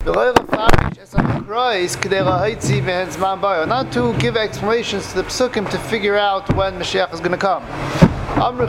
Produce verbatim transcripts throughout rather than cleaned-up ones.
Not to give explanations to the psukim to figure out when Mashiach is going to come. The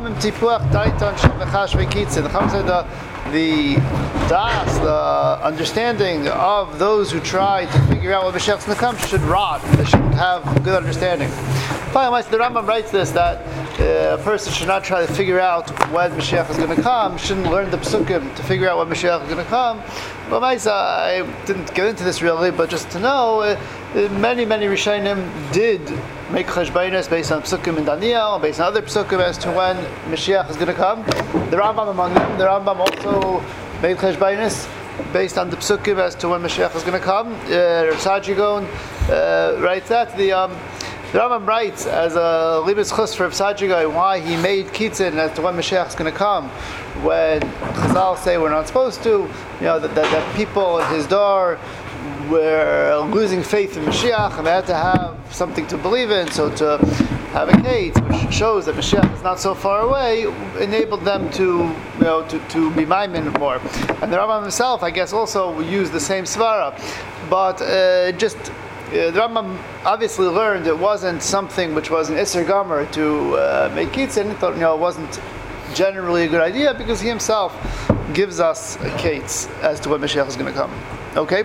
the das, the understanding of those who try to figure out when Mashiach is going to come should rot. They shouldn't have good understanding. Finally, the Rambam writes this, that uh, a person should not try to figure out when Mashiach is going to come, shouldn't learn the psukim to figure out when Mashiach is going to come. Well, I didn't get into this really, but just to know, uh, many, many Rishonim did make cheshbonos based on psukim in Daniel, based on other psukim as to when Mashiach is going to come. The Rambam among them, the Rambam also made cheshbonos based on the psukim as to when Mashiach is going to come. Uh, Rav Saadia Gaon uh, writes that. The um, The Rambam writes as a libus chus for Rav Saadia Gaon why he made kitzin as to when Mashiach is going to come, when Chazal say we're not supposed to, you know, that, that, that people in his door were losing faith in Mashiach and they had to have something to believe in, so to have a kate, which shows that Mashiach is not so far away, enabled them to, you know, to, to be maimin more. And the Rambam himself, I guess, also used the same svara, but uh, just Uh, the Rambam obviously learned it wasn't something which was an Isser Gomer to uh, make kitzin. He thought, you know, it wasn't generally a good idea because he himself gives us a kates as to when Mashiach is going to come. Okay?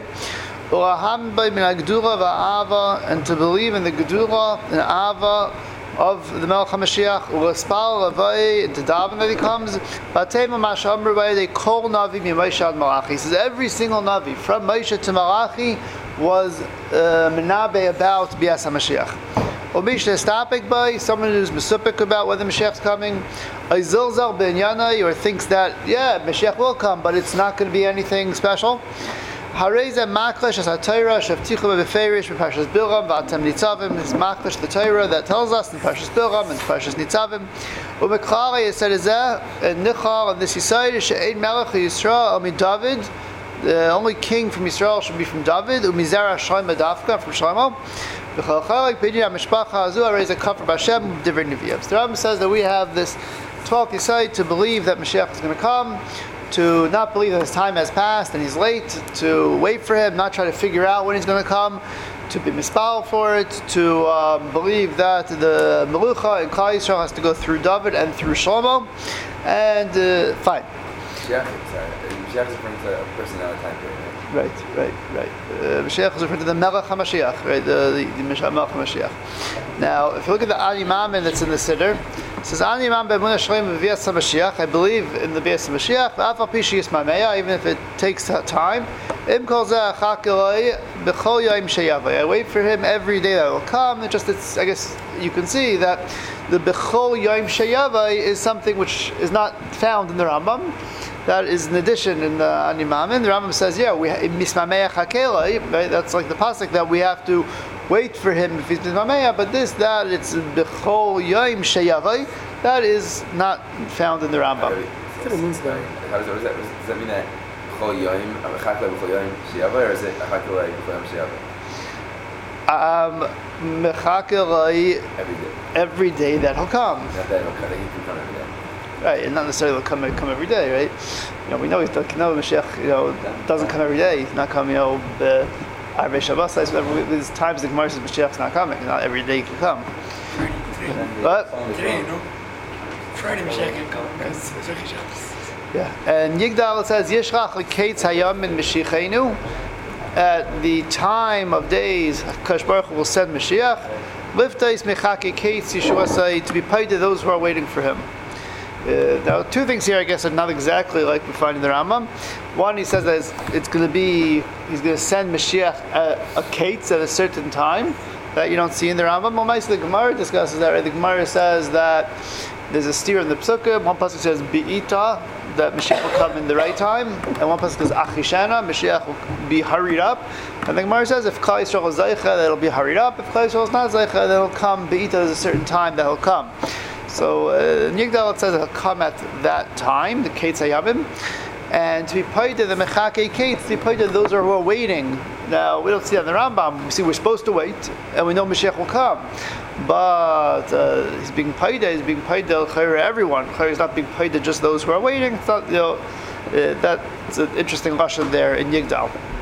And to believe in the Gedula and Ava of the Melech HaMashiach, and to daven that he comes. He says every single Navi, from Moshe to Malachi, was uh, menabe about Bias HaMashiach. Umisha stapik by someone who's mesupik about whether Mashiach is coming. Aizilzal ben Yanai, or thinks that yeah Mashiach will come, but it's not going to be anything special. Hareza maklash as HaTorah shavtichu beferish b'Parshas Bilram v'atem nitzavim. This maklash the Torah that tells us in Parshas Bilram and Parshas Nitzavim. Umeklari it said izeh and nichal and this yisayid she'ein melech Yisrael omi David. The only king from Israel should be from David. Umizera Shlomo Dafka from Shlomo. The Rambam says that we have this twelfth Yisayid to believe that Mashiach is going to come, to not believe that his time has passed and he's late, to wait for him, not try to figure out when he's going to come, to be mispal for it, to um, believe that the Melucha in Klal Yisrael has to go through David and through Shlomo, and uh, fine. Mashiach, sorry, Mashiach is referring to a person out of time period. Right, right, right. Uh, Mashiach is referring to the Melech HaMashiach, right? The, the, the Melech HaMashiach. Now, if you look at the Ani Mamin that's in the Siddur, it says Ani Mamin be'emunah shleima b'Bias HaMashiach. I believe in the Bias HaMashiach. V'af al pi she'yis mameya, even if it takes time. Im kol zeh achak eloi b'chol yom sheyavai. I wait for him every day that will come. It just, it's, I guess you can see that the b'chol yom sheyavai is something which is not found in the Rambam. That is an addition in the Ani Mamin. The Rambam says, yeah, we mismameya chakelai, right? That's like the pasuk that we have to wait for him if he's mismameya. But this, that it's b'chol yom sheyavai, that is not found in the Rambam. How does that? Does that mean that b'chol yom chakelai b'chol yom sheyavai, or is it chakelai b'chol yom sheyavai? Um, mechakelai every day. Every day that he'll come. Not that he'll come, he can come every day. Right, and not necessarily come come every day, right? You know, we know he's no Mashiach, you know, doesn't come every day. He's not coming, you know, the Arvei Shabbos. There's times the Gemara says Mashiach's not coming. Not every day he can come. But today, you know, Friday Mashiach can come because it's Arvei Shabbos. Yeah, and Yigdal says Yishrach l'keitz hayam min Mashiachenu. At the time of days, Kadosh Baruch Hu will send Mashiach. Liftais mechake keitz Yeshua, to be paid to those who are waiting for him. Uh, now, two things here, I guess, are not exactly like we find in the Rambam. One, he says that it's, it's going to be, he's going to send Mashiach a, a kates at a certain time that you don't see in the Rambam. Well, the Gemara discusses that, right? The Gemara says that there's a steer in the Psukkah. One pasuk says Bi'ita, that Mashiach will come in the right time, and one pasuk says Achishana, Mashiach will be hurried up. And the Gemara says if Klal Yisrael is Zaycha, that it'll be hurried up. If Klal Yisrael is not Zaycha, then it'll come Bi'ita, there's a certain time that he'll come. So in uh, Yigdal it says it'll come at that time, the Kates Hayabim, and to be paid to the Mechake Kates, to be paid to those who are waiting. Now we don't see that in the Rambam. We see we're supposed to wait, and we know Mashiach will come, but uh, he's being paid. He's being paid to everyone. He's not being paid to just those who are waiting. It's not, you know, uh, that's an interesting lesson there in Yigdal.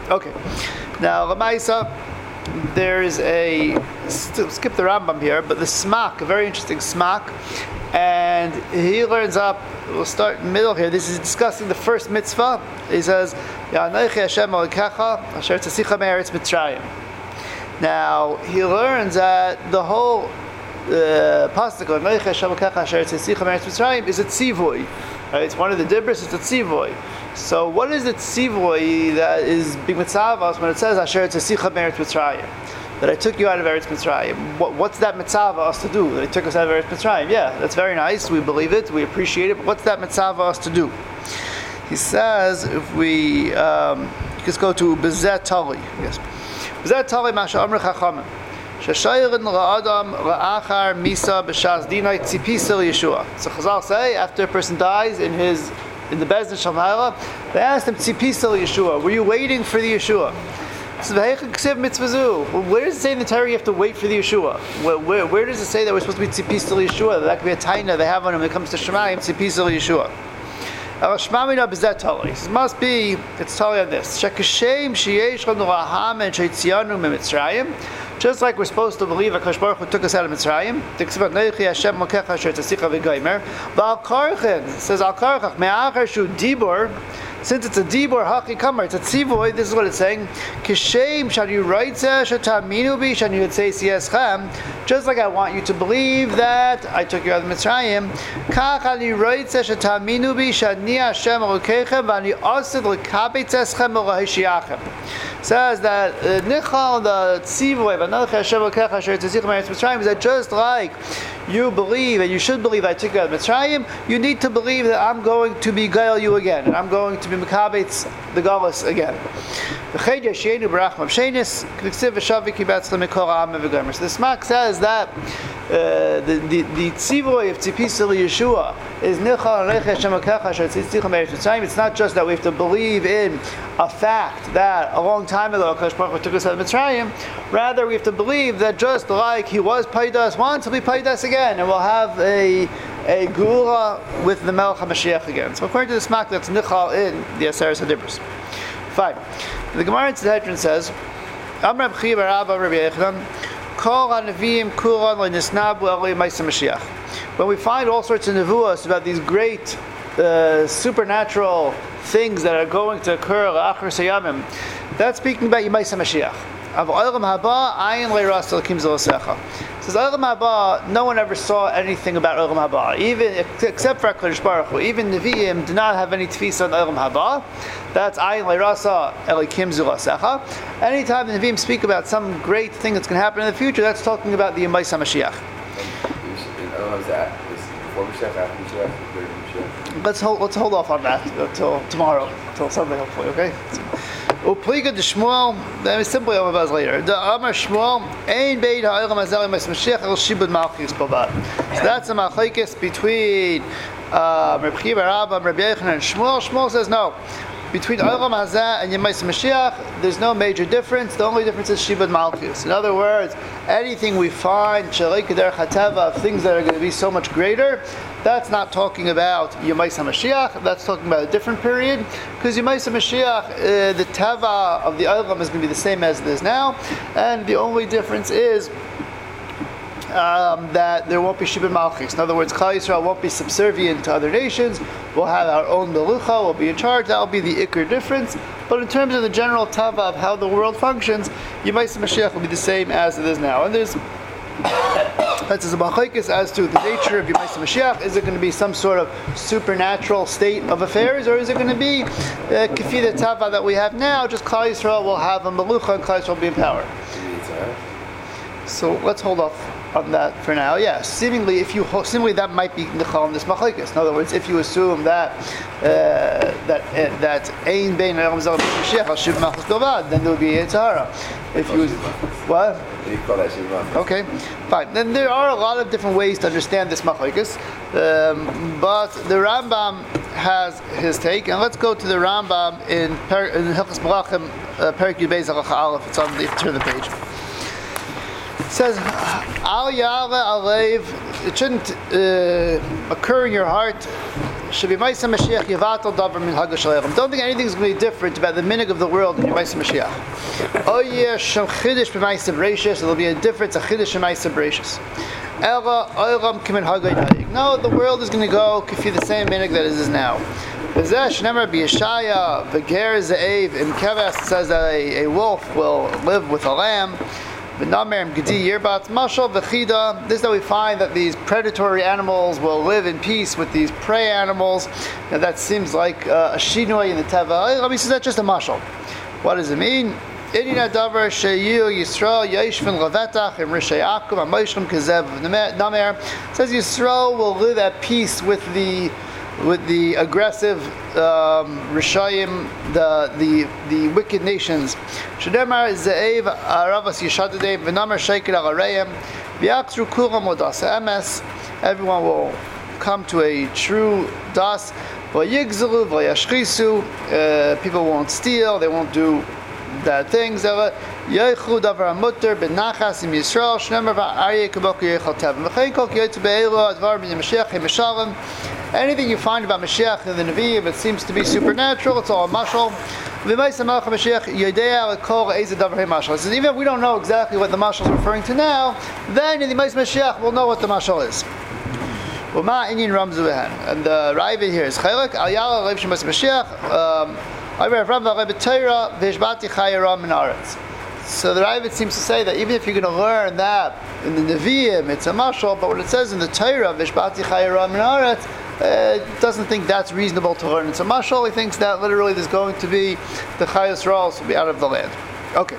Okay. Now, Lamaisa, there is a, skip the Rambam here, but the Smak, a very interesting Smak, and he learns up, we'll start in the middle here, this is discussing the first mitzvah. He says, Ya'anochi Hashem Elokecha asher tzasicha me'eretz Mitzrayim. Now, he learns that the whole uh, pasuk of Ya'anochi Hashem Elokecha asher tzasicha me'eretz Mitzrayim is a tzivui. Right? It's one of the dibros, it's a tzivui. So what is the tzivui that is being mitzavos when it says asher tzasicha me'eretz Mitzrayim? That I took you out of Eretz Mitzrayim. What, what's that mitzvah us to do? That I took us out of Eretz Mitzrayim. Yeah, that's very nice. We believe it. We appreciate it. But what's that mitzvah us to do? He says, if we um, just go to Bezet Tali. Yes. Bezet Tali Masha Amr Chachamim. Shashayrin la'adam la'achar misa b'shas dinai tzipisa Yeshua. So Chazal say, after a person dies in his in the Bezdin Shalma'ala, they asked him tzipisa Yeshua. Were you waiting for the Yeshua? So, where does it say in the Torah you have to wait for the Yeshua? Where, where, where does it say that we're supposed to be tzipis to Yeshua? That could be a taina they have on him when it comes to Shemayim, tzipis to Yeshua. Shmamina b'zet tali. It must be, it's tali on this. Shekashem sheyesh chanu laham and sheitzianu mitzrayim. Just like we're supposed to believe that Kadosh Baruch Hu took us out of Mitzrayim. Tiksivat neichi Hashem mokecha asher tzasicha v'gaimer. V'al karchen, says al karchach, me'achar shu dibur. Since it's a dibur haki kamar, it's a tzivoy. This is what it's saying. Kishem shani raitze shataminu bi shani yitzei siyeschem. Just like I want you to believe that I took you out of Mitzrayim. Kach ani raitze shataminu bi shani Hashem elokechem v'ani asid l'kabetz eschem v'lahishiachem. Says that nichal the tzivoy v'anochi Hashem elokech asher tzasicha me'eretz Mitzrayim is that just like you believe and you should believe I took you out of Mitzrayim, you need to believe that I'm going to be gail you again, and I'm going to be Mekabetz the Galus again. So the Smak says that uh, the the the tzivoy of tzipis Yeshua is nichal aneich Hashem Elokecha asher tzasicha me'eretz Mitzrayim. It's not just that we have to believe in a fact that a long time ago Kadosh Baruch Hu took us out of Mitzrayim. Rather, we have to believe that just like He was paid us once, He'll be paid us again, and we'll have a a gula with the Melech HaMashiach again. So according to the Smak, that's nichal in the Aseres HaDibros. Fine. The Gemara in Sanhedrin says, Amar Rabbi Chiya bar Abba Rabbi Yochanan, Kol HaNeviim Kulan L'Nisnabu Eloi Ma'aseh Mashiach. When we find all sorts of nevuos about these great uh, supernatural things that are going to occur L'Achar Sayamim, that's speaking about Yemais HaMashiach. Av Olam Haba Ayin Leiras Elokim Zelasecha. Says Olam Haba, no one ever saw anything about Olam Haba, even except for HaKadosh Baruch Hu. Even Nevi'im did not have any tefisa on Olam Haba. That's Ayin Leirasa Elokim Zelasecha. Anytime the Nevi'im speak about some great thing that's going to happen in the future, that's talking about the Yemais HaMashiach. Let's hold let's hold off on that until tomorrow, until Sunday hopefully. Okay. Upliga de Shmuel. That is simply over buzz later. The Amar Shmuel Ein Beid Ha'olam Hazeh Mashiach El Shibud Malchus Bavad. So that's a machlekes between uh, Rabbi Chiya bar Abba, Rabbi Yochanan, and Shmuel. Shmuel says no. Between Olam Hazeh and Yemais Mashiach, there's no major difference. The only difference is Shibud Malchus. In other words, anything we find Shalei Kederech HaTeva, things that are going to be so much greater, that's not talking about Yemais HaMashiach. That's talking about a different period. Because Yemais HaMashiach, uh, the Teva of the Olam is going to be the same as it is now, and the only difference is Um, that there won't be Shibud Malchus. In other words, Klal Yisrael won't be subservient to other nations. We'll have our own Melucha, we'll be in charge. That'll be the Iker difference. But in terms of the general Tava of how the world functions, Yemais HaMashiach will be the same as it is now. And there's that's a machlekes as to the nature of Yemais HaMashiach. Is it going to be some sort of supernatural state of affairs, or is it going to be uh, Kefi the Tava that we have now? Just Klal Yisrael will have a Melucha and Klal Yisrael will be in power. So let's hold off on that for now. Yeah, seemingly, if you seemingly that might be nichal in this machlekes. In other words, if you assume that uh, that uh, that ein bein Olam Hazeh Mashiach al Shibud Malchus Bavad, then there would be a Tzahara. If you what? You call that Shibud Malchus. Okay, fine. Then there are a lot of different ways to understand this machlekes, um, but the Rambam has his take, and let's go to the Rambam in per, in Hilchos Melachim, uh, Perek Yud Beis Halacha Aleph. It's on the if you turn the page. It says, Al Ya'ale Alev, it shouldn't uh, occur in your heart, should be Maisa Mashiach Yevatel Davar Min Haggash Aleichem. Don't think anything's going to be different about the minig of the world in Maisa Mashiach. Oh yeah, Shem Chiddush b'Maisa Bereishis. There'll be a difference, a Chiddush b'Maisa Bereishis. Ela Oilam Kimin Haggay Nayik. No, the world is going to go kify the same minig that it is now. V'zeh Shnemer b'Yeshaya v'Ger Ze'ev in Keves says that a, a wolf will live with a lamb. V'namer Gedi Yirbat Mashal v'Chida. This is how we find that these predatory animals will live in peace with these prey animals. Now that seems like uh, a shinoi in the Teva. Rabbi says that's just a mashal. What does it mean? Inina davar sheyu Yisrael yeshvin levetach im rishei akum amoishrim kazev namer. Says Yisrael will live at peace with the with the aggressive um, Rishayim, the the the wicked nations. Shedemar ze'ev aravas yishadadei v'namer sheikir agareim v'yaktru kulam odasa emes. Everyone will come to a true das. V'yigzelu v'yashchisu. People won't steal. They won't do bad things. Yeichu davar amuter benachas im Yisrael shnemer v'aryeh kabok yeichal tevim v'chein kol kiyotzu be'elu advar bin Mashiach hemishalem. Anything you find about Mashiach in the Nevi'im, it seems to be supernatural. It's all a mashal. So even if we don't know exactly what the mashal is referring to now, then in the Ma'is Mashiach we'll know what the mashal is. And the Ravid here is Chelek Al Yala Lev Shemas Mashiach. I read from the Rebbe Torah Vishbati Chayera Min Aretz. So the Ravid seems to say that even if you're going to learn that in the Nevi'im, it's a mashal, but what it says in the Torah Vishbati Chayera Min Aretz, Uh, doesn't think that's reasonable to learn. It's a mashal. He thinks that literally there's going to be the Chayos Ra'os will be out of the land. Okay.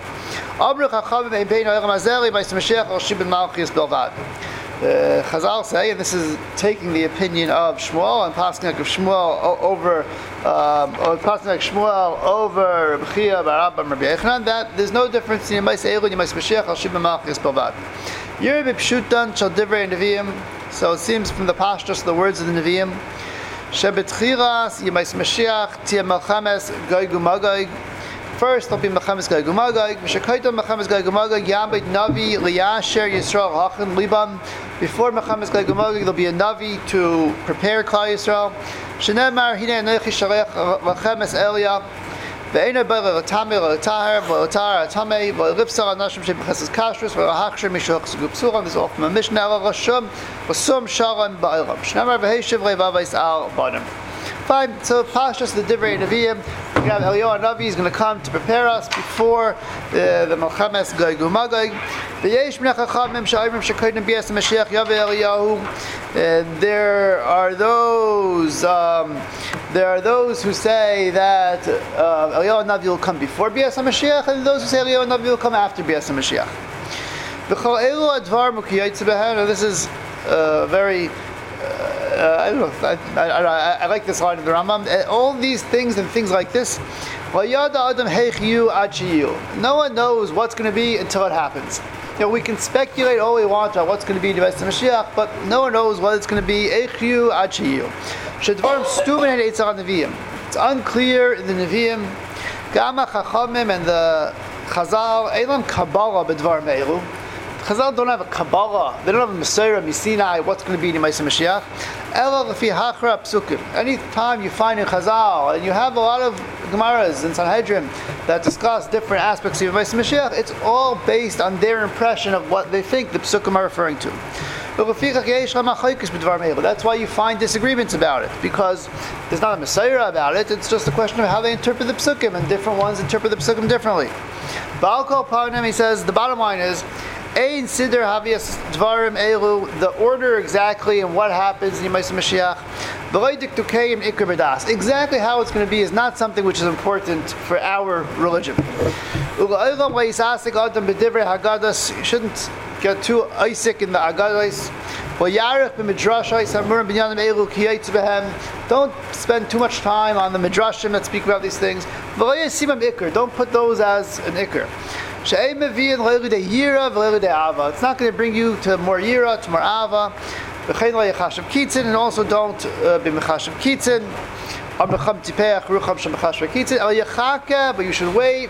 Uh, Chazal say, and this is taking the opinion of Shmuel and passing like of Shmuel over, um, or passing like Shmuel over Rabbi Chia, Barabba, and Rabbi Yechanan, that there's no difference in Yemais Eilu and Yemais Mashiach al Shibin Malchis Belvad. Yerbi Pshutan Shal Divrei Nevi'im. So it seems from the pashtus, the words of the Nevi'im, Shebetchiras Yemais Mashiach Tia Melchames Gog uMagog. First, there'll be Melchames Gog uMagog. Mishakaitam Melchames Gog uMagog Yambit Navi Liyasher Yisrael Hachan Libam. Before Melchames Gog uMagog, there'll be a Navi to prepare Klal Yisrael. Shenemar Hine Anochi Shalech Melchames Elia. Ve'ena b'le l'tamei l'taher v'lotar l'tamei v'lipsar anashim she'b'chesed kashrus v'lahachshir mishoch zugub psuram. This is all from a Mishnah Rashum v'sum shalom ba'olam. Shnamar v'heishiv le'vavais al banim. Fine. So Pashas the Divrei Nevi'im. We have Eliyahu Navi is going to come to prepare us before the the Melchames Gog uMagog. V'yesh b'nei chachamim she'ayrim she'kodim b'yas Mashiach Yaveh Eliyahu. There are those. Um, There are those who say that uh, Eliyahu Navi will come before Bias HaMashiach, and those who say Eliyahu Navi will come after Bias HaMashiach. This is uh, very, uh, I don't know, I, I, I, I like this line of the Rambam. All these things and things like this, no one knows what's going to be until it happens. You know, we can speculate all we want about what's going to be in Bias HaMashiach, but no one knows what it's going to be. It's unclear in the Nevi'im. Gama Chachamim and the Chazal, Eilam Kabbalah b'dvar me'elu. Chazal don't have a Kabbalah. They don't have a Messiah, Misinai, what's going to be in Yemais Mashiach. Ela l'fi hachra psukim. Any time you find in Chazal, and you have a lot of Gemaras in Sanhedrin that discuss different aspects of Yemais Mashiach, it's all based on their impression of what they think the psukim are referring to. That's why you find disagreements about it, because there's not a Messiah about it. It's just a question of how they interpret the psukim, and different ones interpret the psukim differently. Baal Kol Panim, he says, the bottom line is, Ein Siddur Havias Dvarim Elu, the order exactly and what happens in Yemais Mashiach. Exactly how it's going to be is not something which is important for our religion. You shouldn't get too Isaac in the Agadas. Don't spend too much time on the midrashim that speak about these things. Don't put those as an ikr. It's not going to bring you to more yira, to more ava. And also don't uh, be mechashav kitzin. but you should wait.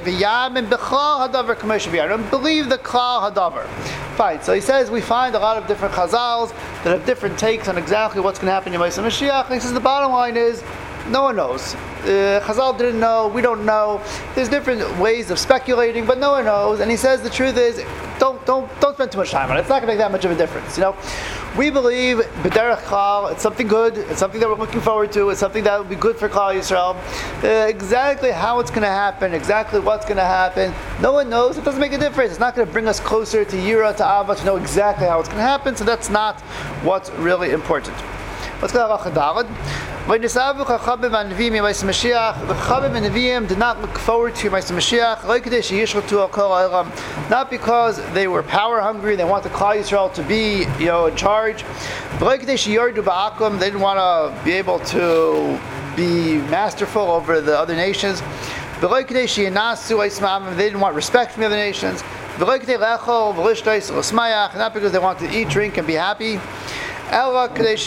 Don't believe the klal hadavar. Fine. So he says we find a lot of different chazals that have different takes on exactly what's going to happen in Yemais HaMashiach. And he says the bottom line is no one knows. Uh, Chazal didn't know. We don't know. There's different ways of speculating, but no one knows. And he says the truth is, don't don't don't spend too much time on it. It's not going to make that much of a difference. You know, we believe b'derech klal. It's something good. It's something that we're looking forward to. It's something that will be good for Klal Yisrael. Uh, exactly how it's going to happen. Exactly what's going to happen. No one knows. It doesn't make a difference. It's not going to bring us closer to Yira, to Ava, to know exactly how it's going to happen. So that's not what's really important. Let's go to Halacha Daled. When the Chachamim and Nevi'im Yemais HaMashiach, the Chachamim and Nevi'im did not look forward to Yemais HaMashiach, not because they were power hungry, they wanted Klal Yisrael to be, you know, in charge. They didn't want to be able to be masterful over the other nations. They didn't want respect from the other nations. Not because they wanted to eat, drink, and be happy. Because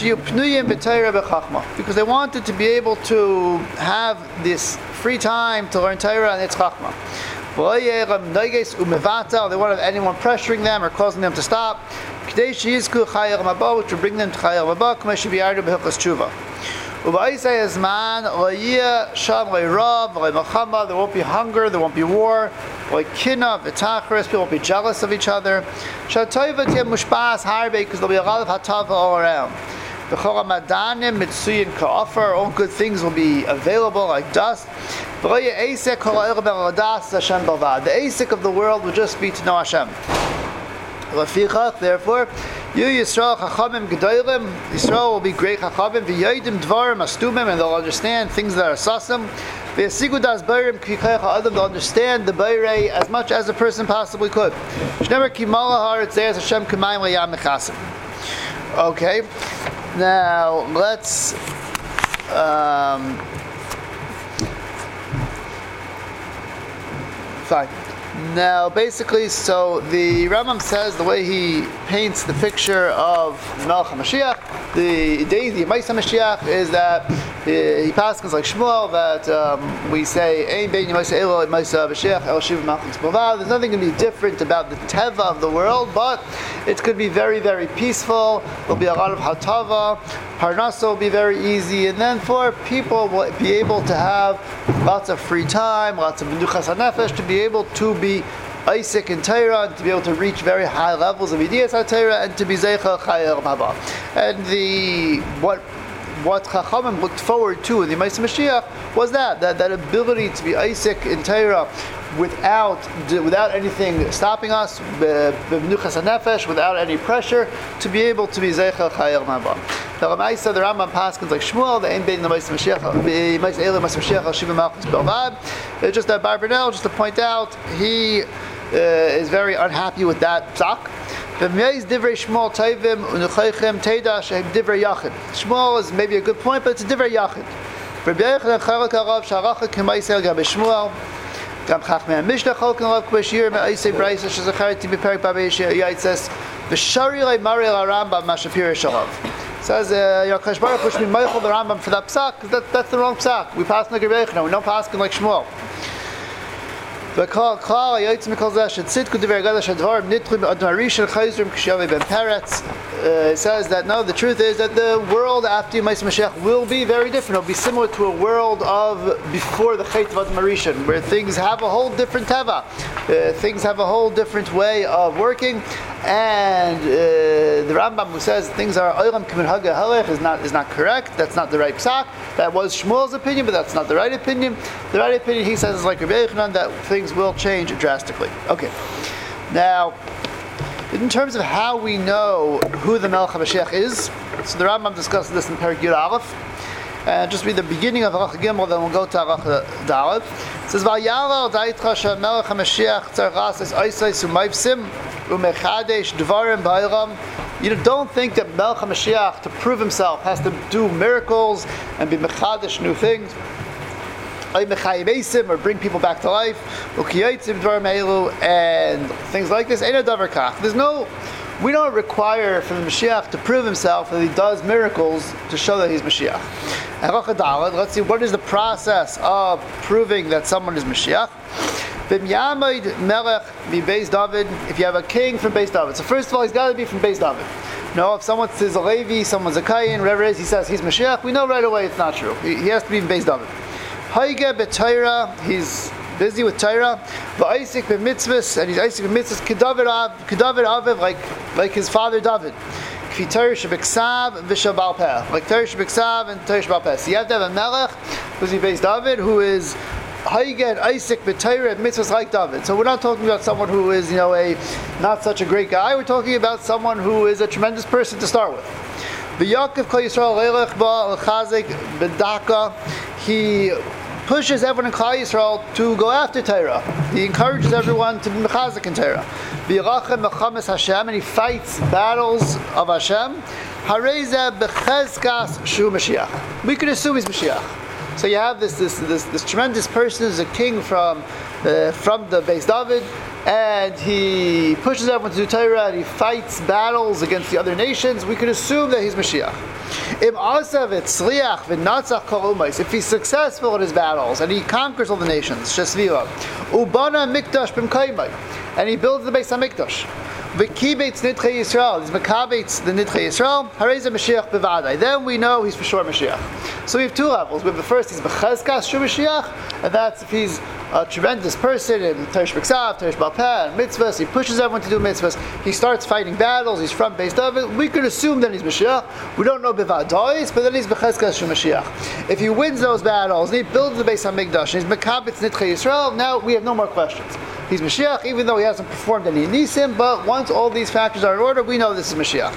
they wanted to be able to have this free time to learn Torah and its Chachma. They don't want anyone pressuring them or causing them to stop. Which will bring them to Chayil Mabah. There won't be hunger, there won't be war, like kinna, v'tachris, people won't be jealous of each other. Because there'll be a lot of hatava all around. All good things will be available like dust. The asik of the world will just be to know Hashem. Therefore, you Yisrael Chachamim Gedolim, Yisrael will be great Chachamim, v'yodim dvarim astumim, and they'll understand things that are sasim. V'yasigu das beirim k'yikayach ha'adam, they'll understand the beirei as much as a person possibly could. Shnever ki malahar etzeres Hashem k'mayim l'yam mechasim. Okay, now let's um, fine. Now, basically, so the Rambam says the way he paints the picture of Melech HaMashiach, the day the Yemais HaMashiach is that uh, he passes like Shmuel that um, we say Ein bein Yemais Elo Yemais HaMashiach El Shiva Malchus Bovav. There's nothing going to be different about the teva of the world, but it's going to be very, very peaceful. There'll be a lot of hatava. Parnasa will be very easy, and then for people will be able to have lots of free time, lots of menuchas hanefesh, to be able to be Isaac in Torah, and to be able to reach very high levels of Yidiyas HaTorah, and to be Zeicha Chayil Mabah. And the what what Chachamim looked forward to in the Yemais HaMashiach was that, that that ability to be Isaac in Torah without without anything stopping us, b'menuchas hanefesh, without any pressure, to be able to be Zeicha Chayil Mabah. The Ramaisa, the Rambam paskins like Shmuel, the Ein bein the Yemais HaMashiach, Yemais Elo Yemais HaMashiach Al Shiva Malchus Belvad. Just that Bar Bernel, just to point out, he uh, is very unhappy with that psak. Shmuel is maybe a good point, but it's a divrei yachid. Gam Chachmei HaMishnah Cholken Rav K'Bashir Me'asei Brayso Shezachar Tibi Perik Babei Yaitses V'Shari Lei Mari La Rambam Mashapir Shalav. Says Yakash Baruch which we Michael the Rambam for that psak, because that, that's the wrong psak. We pass like Rebbe Yechon, we don't pass like Shmuel. The Klal Klal Yaitz Mikol Zeh Shetzitku Divrei Gadash Advar Nitrim Admarishan Chayzrim K'Shavei Ben Peretz. It says that no, the truth is that the world after Yemais HaMashiach will be very different. It'll be similar to a world of before the Chait of Admarishan, where things have a whole different teva. Uh, things have a whole different way of working. And uh, the Rambam who says things are Olam K'min Haga Halech is not is not correct. That's not the right psak. That was Shmuel's opinion, but that's not the right opinion. The right opinion, he says, is like Rebbe Yochanan, that things will change drastically. Okay. Now, in terms of how we know who the Melech HaMashiach is, so the Rambam discusses this in Perek Yud Aleph. And just read the beginning of Halacha Gimel, then we'll go to Halacha Daled. It says, "Vayala daitcha shemelech HaMashiach tzarchas es oisais umayvsim umechadesh dvarim ba'olam." You don't think that Melech HaMashiach, to prove himself, has to do miracles and be mechadesh new things, or bring people back to life, and things like this. There's no We don't require from the Mashiach to prove himself that he does miracles to show that he's Mashiach. Let's see, what is the process of proving that someone is Mashiach? If you have a king from Beis David. So first of all, he's got to be from Beis David. No, if someone says a Levi, someone's a Kayin, whatever it is, he says he's Mashiach, we know right away it's not true. He, he has to be from Beis David. Haige b'Torah, he's busy with Torah. V'Isaac b'mitzvahs, and he's Isaac b'mitzvahs, Kedavid Av, Kedavid Aviv, like like his father David. Kfi Torah shebeksav v'shabal peh, like Torah shebeksav and Torah shebal peh. So you have to have a melech who's Beis David, who is Haige and Isaac b'Torah mitzvahs like David. So we're not talking about someone who is, you know, a not such a great guy. We're talking about someone who is a tremendous person to start with. V'Yaakov Kol Yisrael leilech ba l'chazik b'daka. He pushes everyone in Klal Yisrael to go after Torah. He encourages everyone to be mechazik in Torah. V'yirachem mechames Hashem, and he fights battles of Hashem. Hareza b'chezkas shu Mashiach. We could assume he's Mashiach. So you have this this this, this tremendous person who's a king from uh, from the Beis David, and he pushes everyone to do Torah, and he fights battles against the other nations. We could assume that he's Mashiach. If he's successful in his battles and he conquers all the nations, Shesvila, Ubana Mikdash b'mkaymai, and he builds the Beis Hamikdash. V'kibetz Nidchei Yisrael, he's Makabetz the Nidchei Yisrael, Hareza Mashiach b'vadai. Then we know he's for sure Mashiach. So we have two levels. We have the first, he's B'chezkas Shu Mashiach, and that's if he's a tremendous person in Teresh B'ksav, Teresh B'alpeh, and mitzvahs. He pushes everyone to do mitzvahs. He starts fighting battles. He's from Beis David. We could assume that he's Mashiach. We don't know b'vadais, but then he's B'chezkas Shu Mashiach. If he wins those battles and he builds the Beis Hamikdash and he's Makabetz Nidchei Yisrael, now we have no more questions. He's Mashiach, even though he hasn't performed any nisim, but once all these factors are in order, we know this is Mashiach.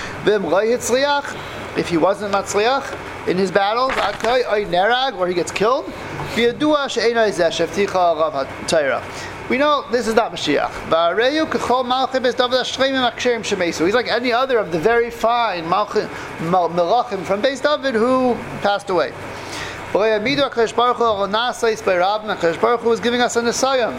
If he wasn't Matzliach in his battles, or he gets killed, we know this is not Mashiach. He's like any other of the very fine Melachim from Beis David who passed away. HaKadosh Baruch Hu was giving us an asayim.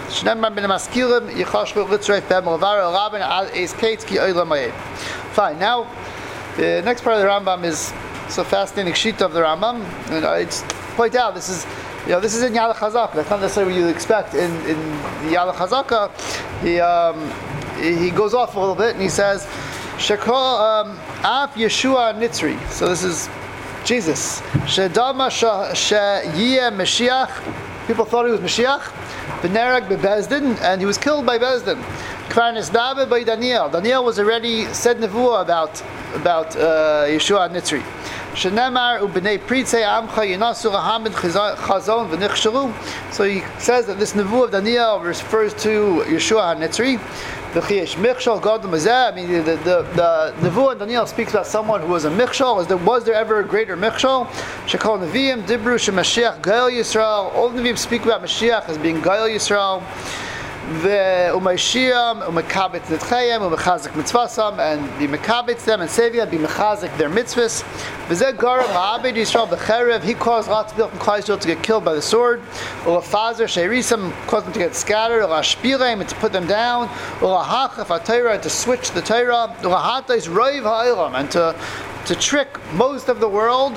Fine. Now, the next part of the Rambam is so fascinating sheet of the Rambam, and I just point out this is, you know, this is in Yad HaChazaka. That's not necessarily what you expect in in the Yad HaChazaka. He um, he goes off a little bit and he says, "Shekol Af Yeshua Nitzri." So this is Jesus. Shedama Sheyeh Mashiach. People thought he was Mashiach. B'nerag beBezdin, and he was killed by Bezdin. Kvar Nisdabe by Daniel. Daniel was already said nevuah about about uh, Yeshua Nitzri. Shenemar u'bnei pritzei amcha yinasu lahamid chazon v'nichshalu. So he says that this nevuah of Daniel refers to Yeshua Nitzri. I mean, the, the, the Nevuah in Daniel speaks about someone who was a Michshol. Was there, was there ever a greater Michshol? Shekol Nevi'im, Dibru, Shemashiach, Gael Yisrael. All the Nevi'im speak about Mashiach as being Gael Yisrael. U'Mashiach, U'Mekabetz Nidchayim, U'Mechazik Mitzvasam, and be Mekabetz them and saving them, be Mechazik their mitzvahs. V'zeh Garam Ma'abed Yisrael B'cherev. He caused lots of people from Klal Yisrael to get killed by the sword. U'Lafazer She'erisam, caused them to get scattered. U'Lashpireim, and to put them down. U'Lahachaf HaTorah, and to switch the Torah. U'Lahatais Roiv Ha'olam, and to to trick most of the world.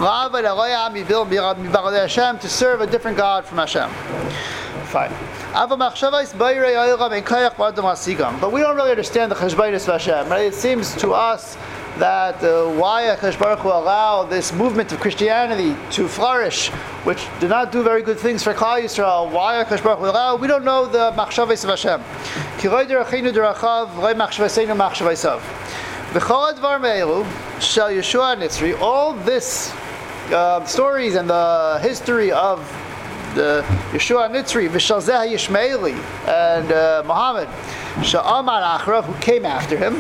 To serve a different God from Hashem. Fine. But we don't really understand the Cheshbonus of Hashem. Right? It seems to us that uh, why HaKadosh Baruch Hu allowed this movement of Christianity to flourish, which did not do very good things for Klal Yisrael. Why HaKadosh Baruch Hu allowed? We don't know the Machshavos of Hashem. All this uh, stories and the history of the Yeshua Nitzri, V'Shalzeh Yishmaeli, and uh, Muhammad, Sha'amar Achrav, who came after him.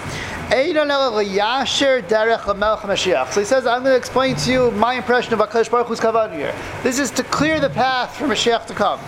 So he says, I'm going to explain to you my impression of HaKadosh Baruch Hu's kavanah here. This is to clear the path for Mashiach to come.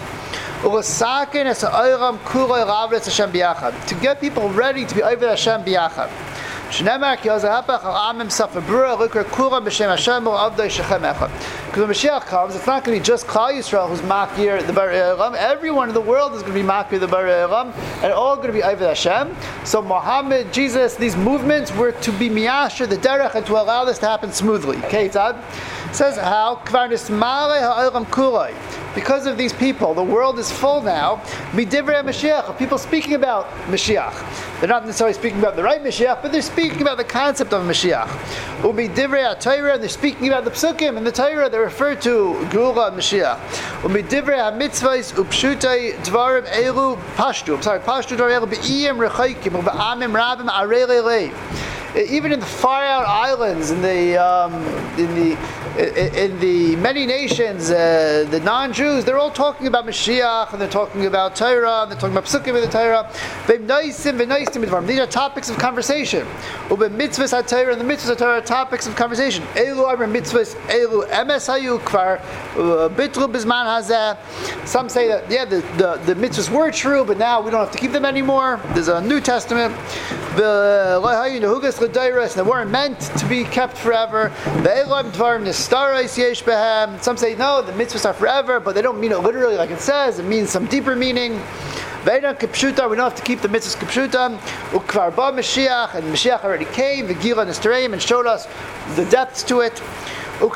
To get people ready to be over Hashem biyachad. Shneimar ki hazahapach al amim safabura likra kura b'shem Hashem u'avdei shechem echad. Because when Mashiach comes, it's not going to be just Klal Yisrael who's makir the Bar Elam. Everyone in the world is going to be makir the Bar Elam, and all going to be Ived Hashem. So Muhammad, Jesus, these movements were to be miyasher the derech and to allow this to happen smoothly. Okay, Tad says how kvar nismale ha'olam kulai. Because of these people, the world is full now. Midivrei Mashiach, of people speaking about Mashiach. They're not necessarily speaking about the right Mashiach, but they're speaking about the concept of Mashiach. Umidivrei HaTorah, they're speaking about the Psukim and the Torah. They refer to Geula and Mashiach. Umidivrei HaMitzvahs upshutai dvarim elu pashtu. I'm sorry, pashtu dvarim elu be'iyim rechaykim u'ba'amim rabim arei leiv. Even in the far out islands, in the um, in the in the many nations, uh, the non-Jews, they're all talking about Mashiach, and they're talking about Torah, and they're talking about Psukim in the Torah. These are topics of conversation. Mitzvahs HaTorah and the mitzvahs HaTorah are topics of conversation. Elu are mitzvahs, elu emes hayu kvar bitru bizman hazeh. Some say that yeah, the, the the mitzvahs were true, but now we don't have to keep them anymore. There's a New Testament. The and they weren't meant to be kept forever. Some say no, the mitzvahs are forever, but they don't mean it literally like it says. It means some deeper meaning. We don't have to keep the mitzvahs kipshuta. Ukvar ba Mashiach, and Mashiach already came. The Gila Nestareim and showed us the depths to it. When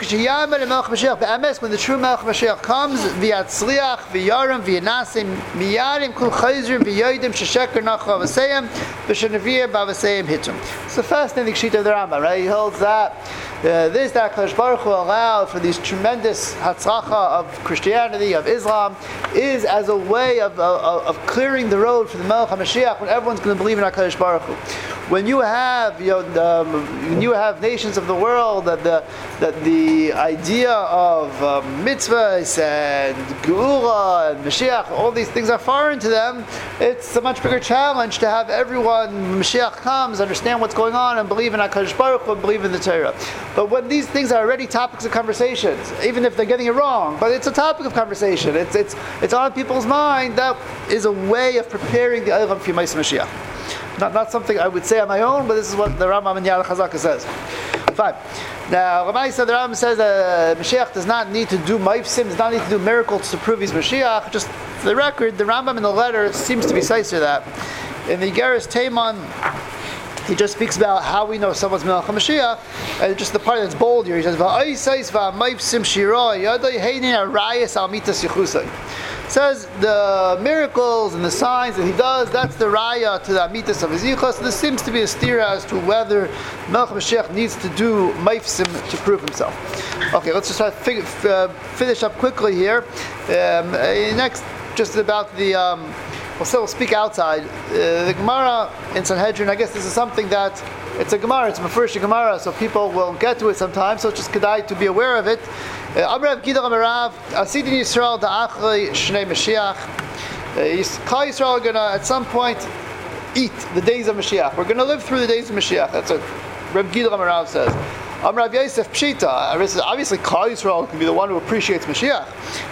the true Melech Mashiach comes, v'yatzliach, v'yarim, v'yanasim, miyarim, kul chayzrim, v'yoidim, shesheker nachla v'seyim, v'shenavir b'avaseyim hitum. It's the fascinating sheet of the Rambam, right? He holds that uh, this, that HaKadosh Baruch Hu allowed for these tremendous hatzlacha of Christianity, of Islam, is as a way of, of, of clearing the road for the Melech HaMashiach when everyone's going to believe in HaKadosh Baruch Hu. When you have, you know, um, when you have nations of the world that the that the idea of um, mitzvahs and geula and Mashiach, all these things are foreign to them, it's a much bigger challenge to have everyone, when Mashiach comes, understand what's going on and believe in HaKadosh Baruch Hu and believe in the Torah. But when these things are already topics of conversations, even if they're getting it wrong, but it's a topic of conversation, it's it's it's on people's mind, that is a way of preparing the Eilam for Yemais Mashiach. Not, not something I would say on my own, but this is what the Rambam in Yad Chazaka says. Fine. Now, Ramai said the Rambam says that uh, Mashiach does not need to do maifsim, does not need to do miracles to prove he's Mashiach. Just for the record, the Rambam in the letter seems to be sicer that. In the Geras Teiman, he just speaks about how we know someone's Melech HaMashiach, and just the part that's bold here. He says, "Va'aisais va'maifsim shira yadai heinin arayas al mitas yichusai." Says the miracles and the signs that he does, that's the raya to the amitas of his yichus. So this seems to be a steer as to whether Melech HaMashiach needs to do maifsim to prove himself. Okay, let's just try to fig- uh, finish up quickly here. Um, uh, next, just about the, um, we'll still speak outside. Uh, the Gemara in Sanhedrin, I guess this is something that, it's a Gemara, it's a first Gemara, so people will get to it sometimes, so it's just kedai to be aware of it. Amrav Gidal Amarav, Asidin Yisrael Da'achlei Shnei Mashiach. Klal Yisrael are going to, at some point, eat the days of Mashiach. We're going to live through the days of Mashiach. That's what Reb Gidal Amarav says. Amrav Yosef Pshita, obviously Klal Yisrael can be the one who appreciates Mashiach.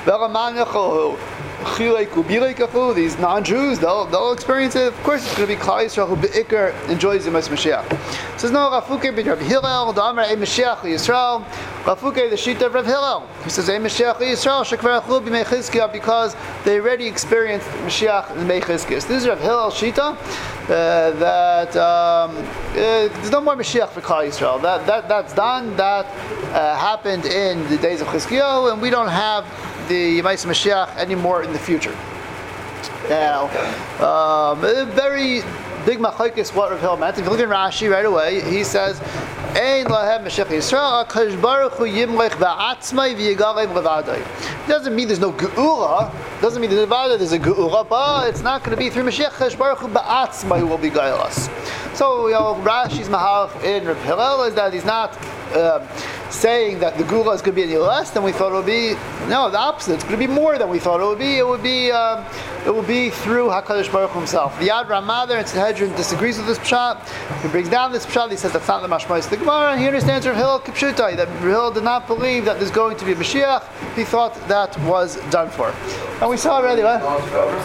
These non-Jews, they'll, they'll experience it. Of course, it's going to be Klal Yisrael who be'ikr enjoys the Mashiach. It says no, Rafuke bin Rav Hillel, the Amar Ei Mashiach Yisrael. Rafuke, the sheet of Rav Hillel. He says Ei Mashiach Yisrael shekvar achlu b'mei Chizkiah, because they already experienced Mashiach in Mei Chizkiah. So this is Rav Hillel Shita, uh, that um, uh, there's no more Mashiach for Klal Yisrael. That that that's done. That uh, happened in the days of Chizkiah, and we don't have the Yemais Mashiach anymore in the future. Now, um, very big machlokes what Rav Hillel meant. If you look at Rashi right away, he says, "Ein lahem Mashiach Yisrael, HaKadosh Baruch Hu yimlech ba'atzmai v'yigalem levadai." It doesn't mean there's no geula. Doesn't mean there's a there's a geula, but it's not going to be through Mashiach. HaKadosh Baruch Hu ba'atzmai who will be guide us. So, you know, Rashi's mahalach in Rav Hillel is that he's not Uh, saying that the Gula is going to be any less than we thought it would be. No, the opposite. It's going to be more than we thought it would be. It would be um, it will be through HaKadosh Baruch Hu himself. The Yad Ramah there in Sanhedrin disagrees with this pshat. He brings down this pshat. He says that's not the mashmais of the Gemara, and he understands Rav Hillel Kipshutai, that Rav Hillel did not believe that there's going to be a Mashiach. He thought that was done for. And we saw already, right?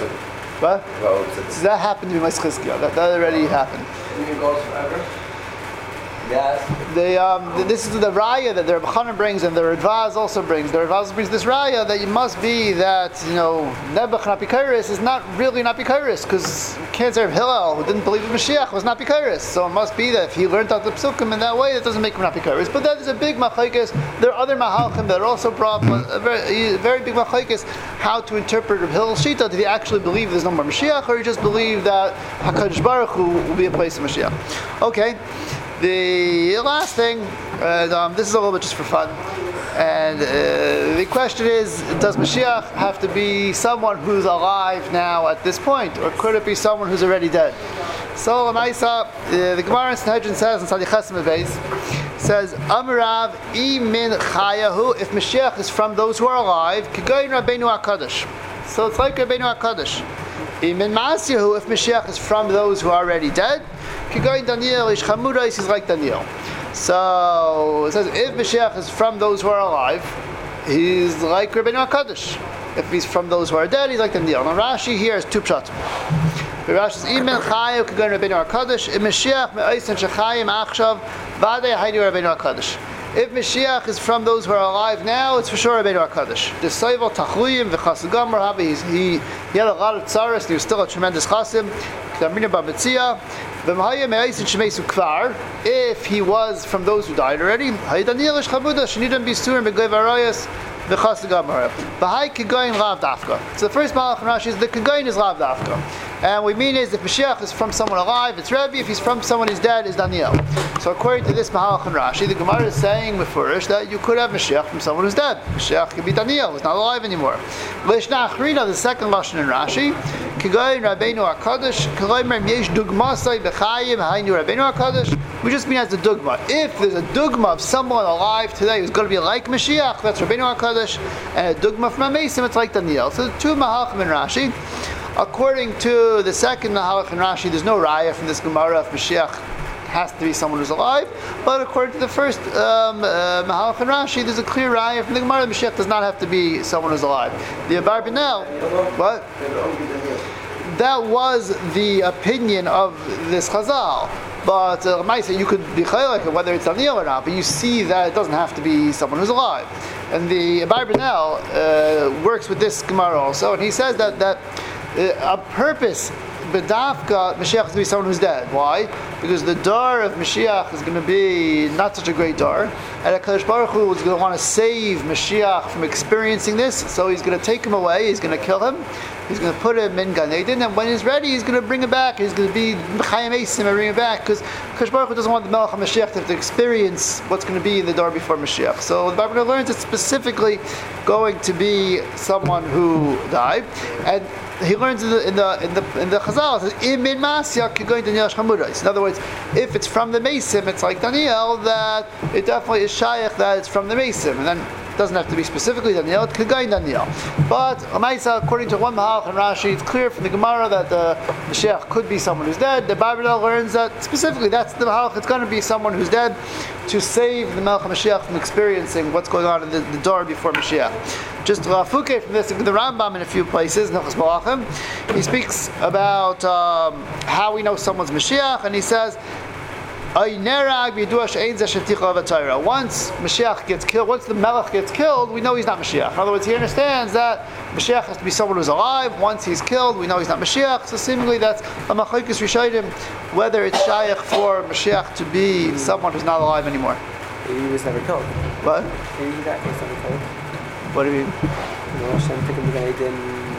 What? So that happened to be my Chizkiah. That, that already happened. Yes. The, um, the, this is the raya that the Rebbe Chanan brings, and the Radvaz also brings. The Radvaz brings this raya that it must be that, you know, Nebuch Napikairis is not really Napikairis, because can't say Hillel, who didn't believe in Mashiach, was Napikairis. So it must be that if he learned out the psukim in that way, that doesn't make him Napikairis. But that is a big machlekes. There are other mahalchim that are also brought a very, a very big machlekes how to interpret Reb Hillel's shita. Did he actually believe there's no more Mashiach, or he just believe that HaKadosh Baruch Hu will be a place of Mashiach? Okay. The last thing, and um, this is a little bit just for fun, and uh, the question is, does Mashiach have to be someone who's alive now at this point, or could it be someone who's already dead? So, Lamaisa, uh, the Gemara in Sanhedrin says, in Sadi Chesem Beis, says, Amarav imin chayahu, if Mashiach is from those who are alive, Kigoyin Rabbeinu HaKadosh. So it's like Rabbeinu HaKadosh. Imin Ma'asyahu, if Mashiach is from those who are already dead, Kigoyin Daniel, Ish Chamurais is like Daniel. So it says, if Mashiach is from those who are alive, he's like Rabbeinu HaKadosh. If he's from those who are dead, he's like Daniel. Now Rashi here is two pshat. Rashi says, Imin Chayahu Kigoyin Rabbeinu HaKadosh, If Mashiach Me'oisen Shechayim Achshav, Vadei Haydu Rabbeinu HaKadosh. If Mashiach is from those who are alive now, it's for sure Rabbeinu HaKadosh. The Soivel Tachluyim v'Chassid Gomer, he he had a lot of tzaras, he was still a tremendous chasim. K'Amrina Babetzia, v'Mahaya Me'oisen Shemeisu Kvar. If he was from those who died already, Hay Daniel Ish Chamuda Shenidim Bisurim Begoy Varayas v'Chassid Gomer. V'Hay Kigoyin Lav Dafka. So the first malach in Rashi is the Kigoyin is Lav Dafka. And what we mean is, if Mashiach is from someone alive, it's Rebbe. If he's from someone who's dead, it's Daniel. So according to this Mahalach and Rashi, the Gemara is saying Mefurish that you could have Mashiach from someone who's dead. Mashiach could be Daniel, who's not alive anymore. Lishna Achrina, the second lashon in Rashi, Kigoyin Rabbeinu HaKadosh, Kigoyin Yesh Dugmasai B'Chayim Hainu Rabbeinu HaKadosh. We just mean as a dugma. If there's a dugma of someone alive today who's going to be like Mashiach, that's Rabbeinu HaKadosh, and a dugma from Amesim, it's like Daniel. So the two Mahalachim in Rashi. According to the second Mahalach in Rashi, there's no raya from this Gemara if Mashiach has to be someone who's alive. But according to the first um, uh, Mahalach in Rashi, there's a clear raya from the Gemara. Mashiach does not have to be someone who's alive. The Abarbanel, what? That was the opinion of this Chazal. But uh, might say you could be chaylik whether it's Daniel or not, but you see that it doesn't have to be someone who's alive. And the Abarbanel uh, works with this Gemara also, and he says that that. Uh, a purpose, B'dafka, Mashiach has to be someone who's dead. Why? Because the dar of Mashiach is going to be not such a great dar, and HaKadosh Baruch Hu is going to want to save Mashiach from experiencing this, so he's going to take him away, he's going to kill him, he's going to put him in Gan Eden, and when he's ready, he's going to bring him back, he's going to be Chayim Eisim and bring him back, because HaKadosh Baruch Hu doesn't want the Melech HaMashiach to have to experience what's going to be in the dar before Mashiach. So the Bible learns it's specifically going to be someone who died, and he learns in the in the in the in the Chazal, it says Imin Masya Kigoyin Daniel Shchamurais. In other words, if it's from the Mesim, it's like Daniel, that it definitely is Shaykh that it's from the Mesim, and then it doesn't have to be specifically Daniel, it's Kigoyin Daniel. But Amaisa, according to one Mahalach and Rashi, it's clear from the Gemara that the Mashiach could be someone who's dead. The Bible learns that specifically that's the Mahalach, it's going to be someone who's dead to save the Melech HaMashiach from experiencing what's going on in the, the door before Mashiach. Just Rafuke from this, the Rambam in a few places, Nechas Malachim, he speaks about um, how we know someone's Mashiach, and he says, once Mashiach gets killed, once the Melech gets killed, we know he's not Mashiach. In other words, he understands that Mashiach has to be someone who's alive. Once he's killed, we know he's not Mashiach. So seemingly that's a Machlokes Rishonim, whether it's Shaykh for Mashiach to be someone who's not alive anymore. Maybe he was never killed. What? Maybe that was never killed. What do you mean? No, Hashem took him to Gan Eden,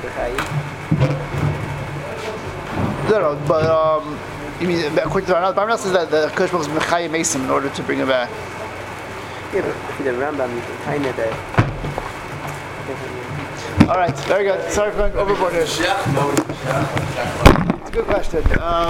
B'chai. No, no, but um, you mean according to Rambam, Rambam says that the Kodesh Baruch Hu is Mechayim Mesim in order to bring him back. Yeah, but if you did Rambam, you can kind of there. All right, very good. Sorry for going overboard here. It's a good question. Um,